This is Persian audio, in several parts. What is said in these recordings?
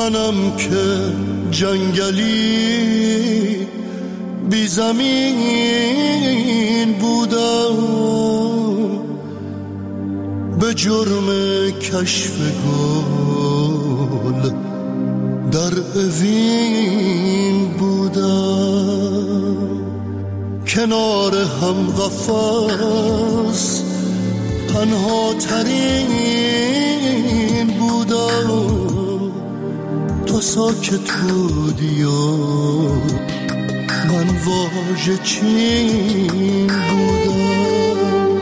منم که جنگلی بی زمین بودم، به جرم کشف گل در اوین بودم. کنار هم قفس تنها ترین بودم، تو ساکت بودی و من واژه چین بودم.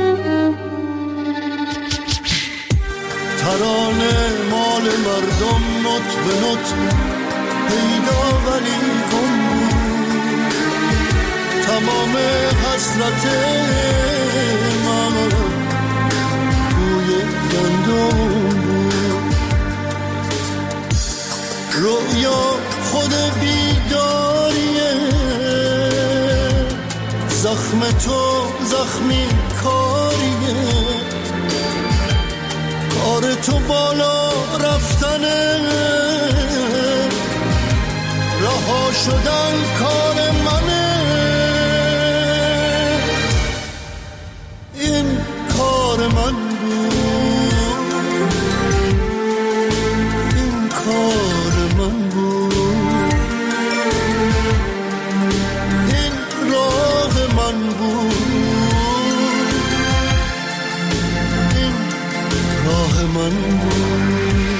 ترانه مال مردم نوت به نوت پیدا ولی گم بود، تمام حسرت من بوی گندم بود. رویا خود بیداریه، زخم تو زخمی کاریه، کار تو بالا رفتنه، رها شدن کار منه. این کار من بود، این کار من بود، این راه من بود، این راه من بود.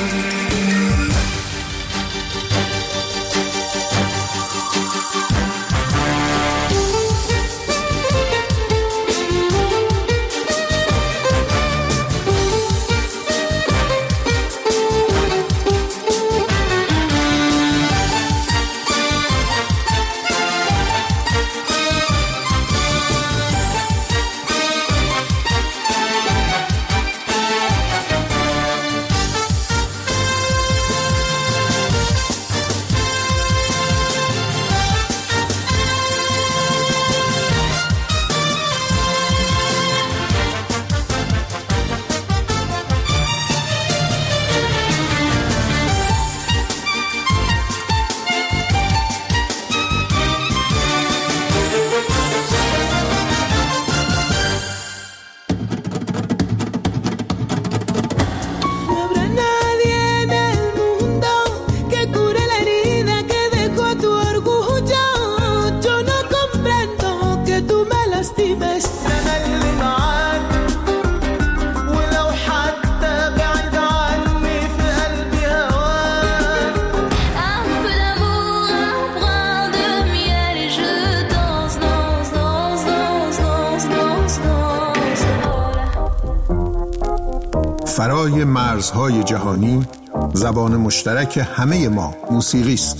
فرای مرزهای جهانی، زبان مشترک همه ما موسیقی است.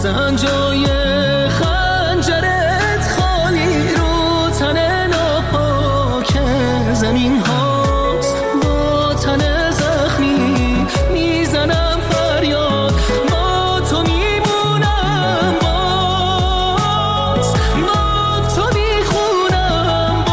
بزن جای خنجرت خالی رو تن ناپاک زمین هاست. با تن زخمی میزنم فریاد، با تو میمونم، باز با تو میخونم،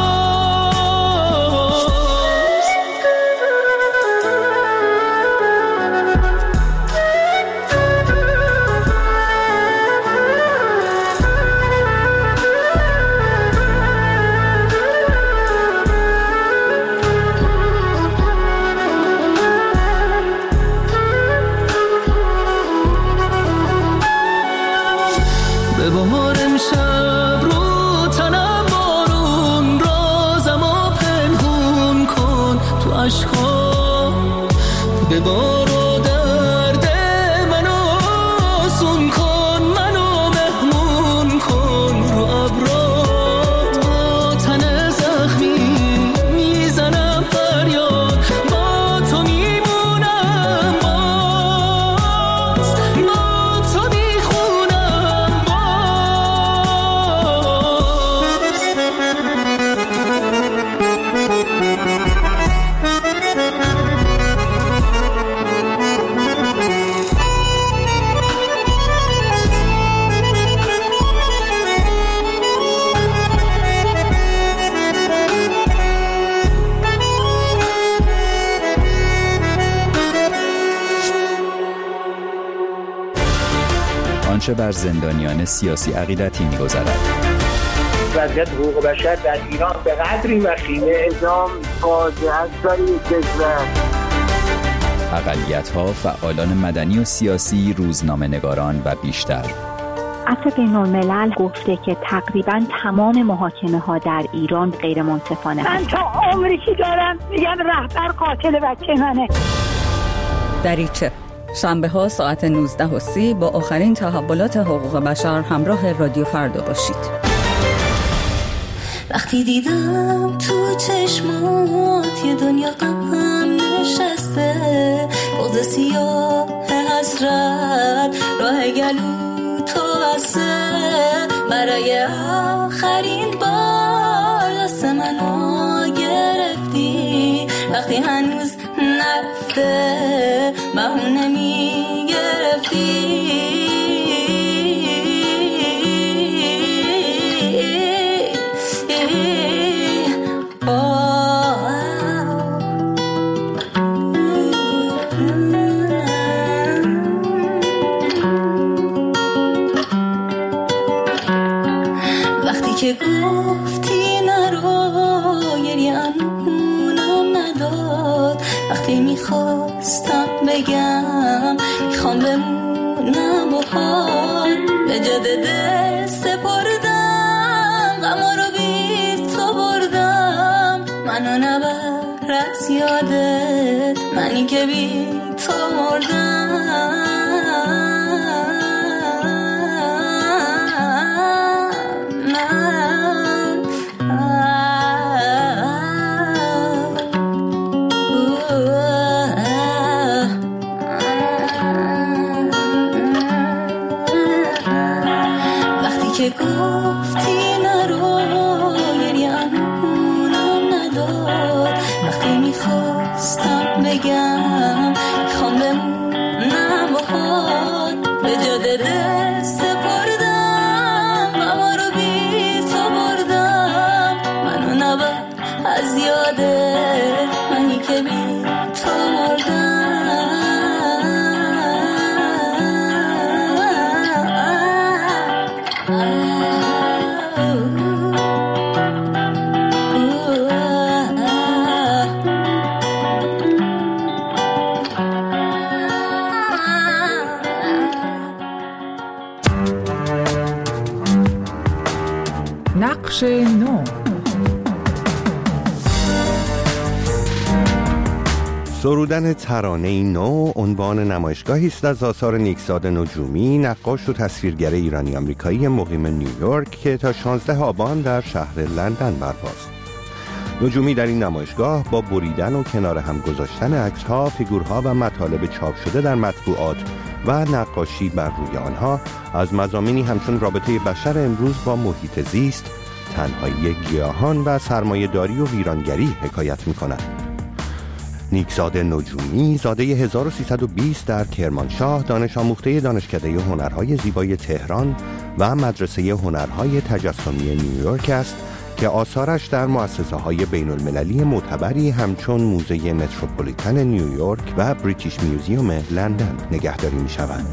ببار امشب رو تنم بارون، رازم و پنهون کن تو عشقا، ببار و درد منو آسون کن، منو مهمون کن رو ابرا. با تن زخمی میزنم فریاد، با تو میمونم، باز با تو میخونم، آنچه بر زندانیان سیاسی عقیدتی می‌گذرد. وضعیت حقوق بشر در ایران به قدری وخیمه، اعدام فاجعه است در این کشور. اقلیت‌ها، فعالان مدنی و سیاسی، روزنامه‌نگاران و بیشتر. عفو بین‌الملل گفته که تقریباً تمام محاکمه‌ها در ایران غیر منصفانه من تا عمری که دارم میگم رهبر قاتل بچه منه. دریچه شنبه ها ساعت 19:30 با آخرین تحولات حقوق بشر همراه رادیو فردا باشید. وقتی دیدم تو چشمات یه دنیا غم نشسته، بغض سیاه حسرت راه گلو تو بسته، برای آخرین بار دست منو گرفتی، وقتی هنوز نرفته بهونه میگرفتی. وقتی که گفتی نرو گریه‌مونم نداد، وقتی میخواستم بگم میخوام بمونم باهات، به جاده دل سپردم غما رو بی تو بردم، منو نبر از یادت، منی که بی تو مردم. که گفتی نرو گریه‌مونم نداد، وقتی میخواستم بگم میخوام بمونم باهات، به جاده دل سپردم غما رو بی تو بردم، منو نبر از یادت، منی که بی تو مردم. نقش نو. سرودن ترانه‌ای نو عنوان نمایشگاهی است از آثار نیکزاد نجومی، نقاش و تصویرگر ایرانی آمریکایی مقیم نیویورک که تا 16 آبان در شهر لندن برپاست. نجومی در این نمایشگاه با بریدن و کنار هم گذاشتن عکس‌ها، فیگورها و مطالب چاپ شده در مطبوعات و نقاشی بر روی آنها از مضامینی همچون رابطه بشر امروز با محیط زیست، تنهایی گیاهان و سرمایه‌داری و ویرانگری حکایت می‌کند. نیکزاده نجومی زاده 1320 در کرمانشاه، دانش آموخته دانشکده هنرهای زیبای تهران و مدرسه هنرهای تجسمی نیویورک است که آثارش در مؤسسه‌های بین‌المللی معتبری همچون موزه متروپولیتن نیویورک و بریتیش میوزیوم لندن نگهداری می‌شوند.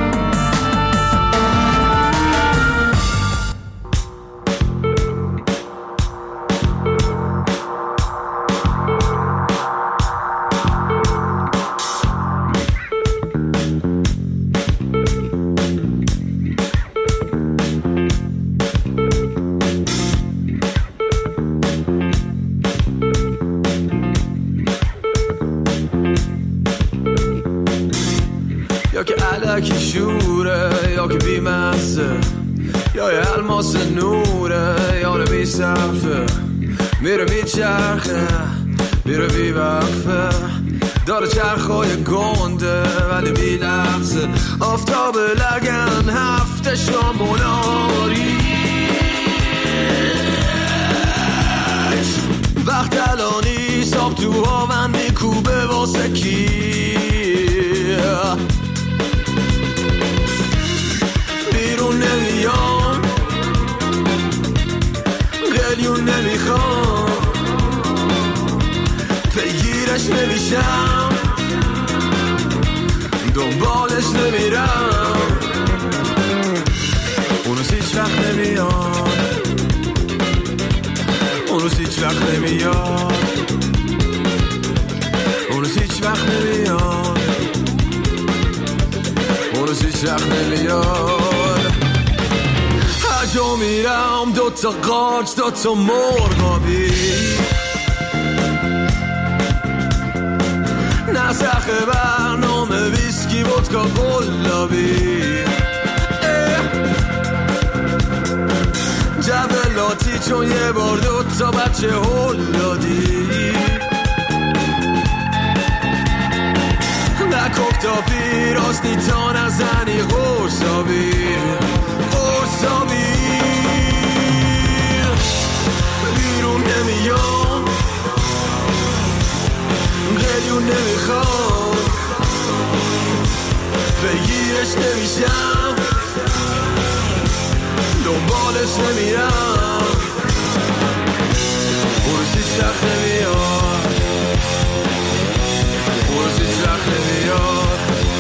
یا که علکی شوره یا که بیمزه، یا یه الماس نوره یا رو بی صرفه، میره بی چرخه میره بی وقفه، داره چرخای گنده ولی بی لحظه، آفتاب لگن هفته شاموناری، وقت الانی ساب تو ها من میکوبه واسه کی، بیرون نمیام قلیون نمیخوام پیگیرش نمیشم دنبالش نمیرم، اونو هیچ وقت نمیاد، اونو هیچ وقت نمیاد، اونو هیچ وقت نمیاد، اونو هیچ وقت نمیاد. هر جا میرم دوتا قارچ دوتا مرغابی، نسخ برنامه ویسکی ودکا قلابی، جولاتی چون یه بار دوتا بچه هل دادی، نکک تا پیراستی تا نزنی قرصابی قرصابی، بیرون نمیام قلیون نمیخوام بگیرش نمیشم دنبالش نمیرم، اونو هیچ وقت نمیاد، اونو هیچ وقت نمیاد،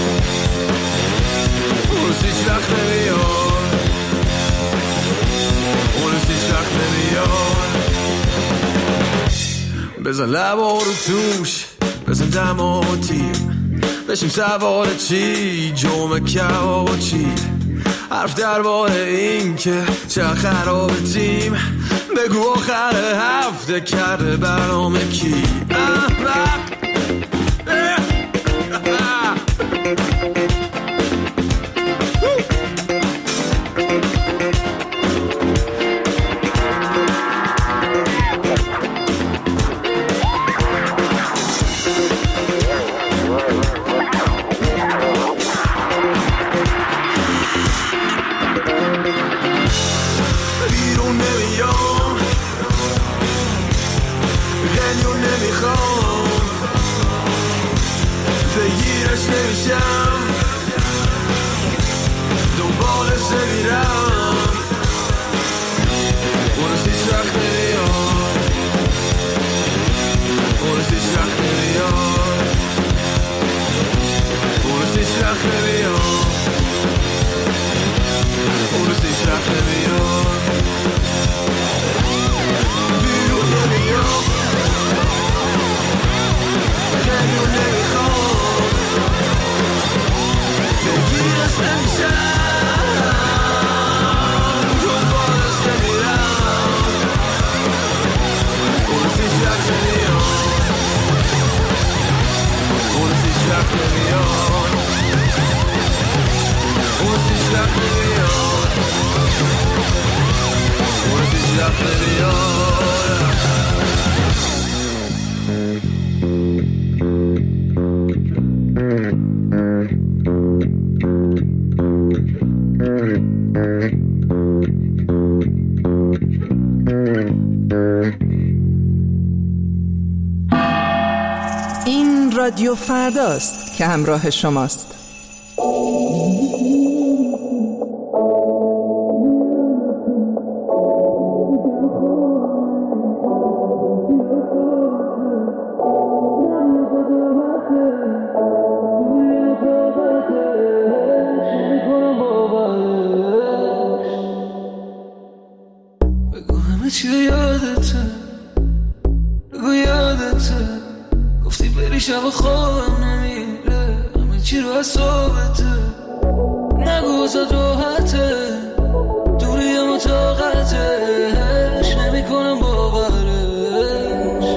اونو هیچ وقت نمیاد، اونو هیچ وقت نمیاد. بزن لبا رو توش بزن دما و تیر، بشیم سوار چی جمعه کباب و چی، حرف درباره این که چه خراب تیم، بگو آخر هفته کرده برنامه کی. این رادیو فرداست که همراه شماست. بگو همه چی یادته، بگو یادته گفتی بری شب خوابم نمیره، همه چی رو حسابته. نگو واسه راحته، دوری اما طاقتش نمی کنم باورش.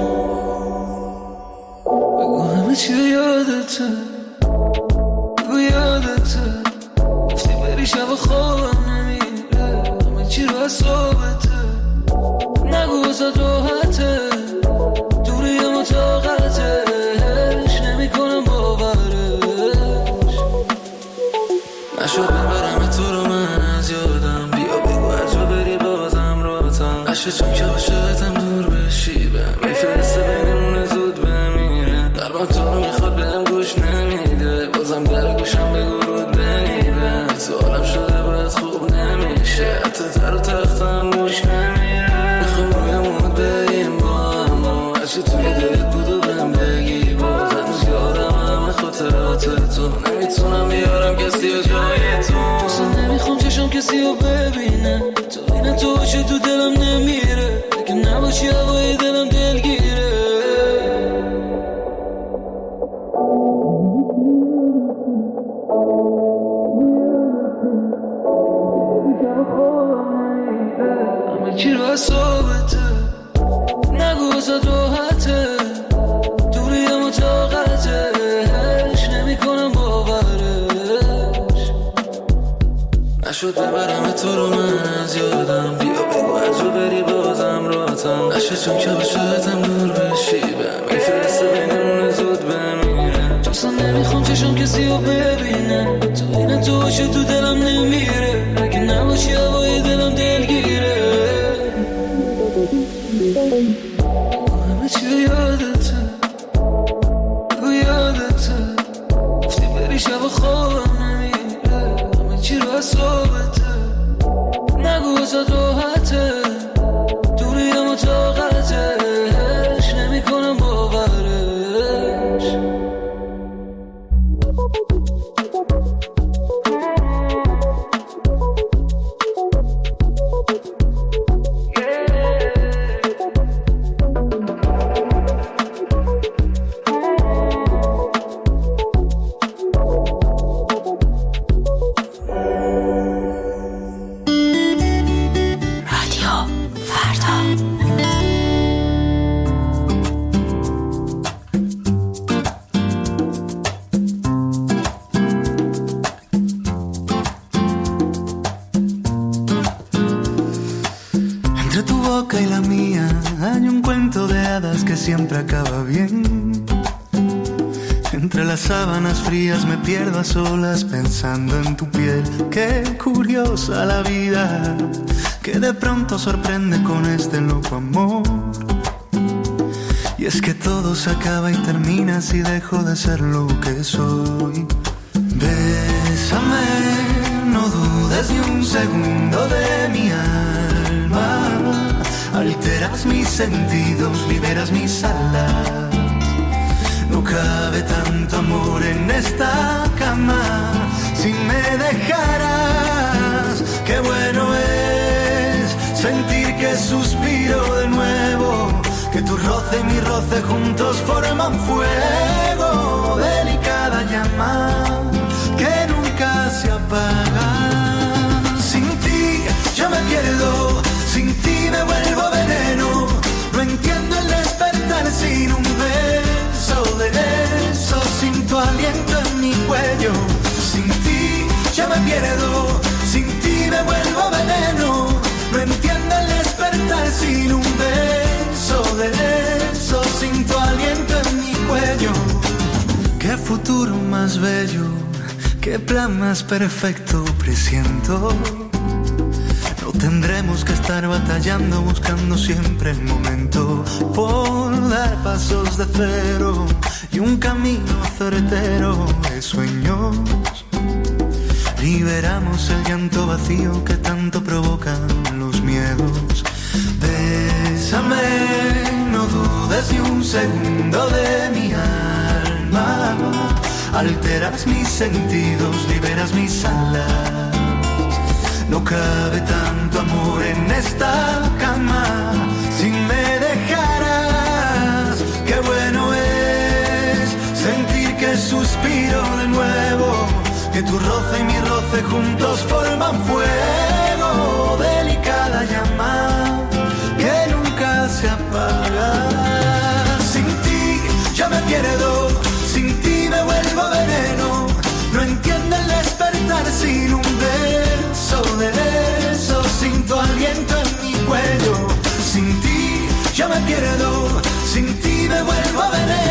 بگو همه چی یادته، بگو یادته گفتی بری شب خوابم نمیره، همه چی رو حسابته. نگو واسه راحته، دوری اما طاقتش نمی کنم باورش. نشد ببرم تو رو من از یادم، بیا بگو هر جا بری بازم راتم. نشد چون که عاشقتم دور بشی، بهم میفرسته بینمون زود بمیره. قلبم تو رو میخواد بهم گوش نمیده، بازم در گوشم بگو رود بنیبه. تو عالم شده باید خوب نمیشه، حتی تر و تختم گوش نمیره. میخوام رویمون بریم با هم، هرچی توی دلت بود و بهم بگی باز. هنوز یادم همه خاطرات تو، نمیتونم بیارم کسی و جای تو. اصلا نمیخوام چشم کسی رو ببینه، تو این تو باشه تو دلم نمیره، اگه نباشی هوای دلم دلگیره. همه چی رو حسابته، نگو واسه راحته، دوری اما طاقتش نمی کنم باورش. نشد ببرم تو رو من از یادم، بیا بگو هر جا بری بازم راتم. نشد چون که عاشقتم دور بشی، بهم میفرسته بینمون زود بمیره. اصلا نمیخوام چشم کسی رو ببینه، تو این تو باشه تو دلم نمیره، اگه نباشی هوای دلم دلگیره. همه چی یادته، بگو یادته گفتی بری شب خوابم نمیره، همه چی رو حسابته. نگو واسه راحته، دوری اما طاقتش نمی کنم باورش. Siempre acaba bien. Entre las sábanas frías me pierdo a solas pensando en tu piel. Qué curiosa la vida, que de pronto sorprende con este loco amor. Y es que todo se acaba y termina si dejo de ser lo que soy. Bésame, no dudes ni un segundo de mi alma. Alteras mis sentidos, liberas mis alas. No cabe tanto amor en esta cama. Si me dejaras, qué bueno es sentir que suspiro de nuevo, que tu roce y mi roce juntos forman fuego. Delicada llama que nunca se apaga. Sin ti yo me pierdo, sin ti me vuelvo veneno. No entiendo el despertar sin un beso de beso, sin tu aliento en mi cuello. Sin ti ya me pierdo, sin ti me vuelvo veneno. No entiendo el despertar sin un beso de beso, sin tu aliento en mi cuello. Qué futuro más bello, qué plan más perfecto presiento. Tendremos que estar batallando, buscando siempre el momento por dar pasos de cero y y un camino certero de sueños. Liberamos el llanto vacío que tanto provocan los miedos. Bésame, no dudes ni un segundo de mi alma. Alteras mis sentidos, liberas mis alas. No cabe tanto amor en esta cama. Si me dejaras, qué bueno es sentir que suspiro de nuevo, que tu roce y mi roce juntos forman fuego. Delicada llama que nunca se apaga. Sin ti ya me pierdo, sin ti me vuelvo veneno. No entiendo el despertar sin un beso de beso, sin tu aliento en mi cuello. Sin ti ya me pierdo, sin ti me vuelvo veneno.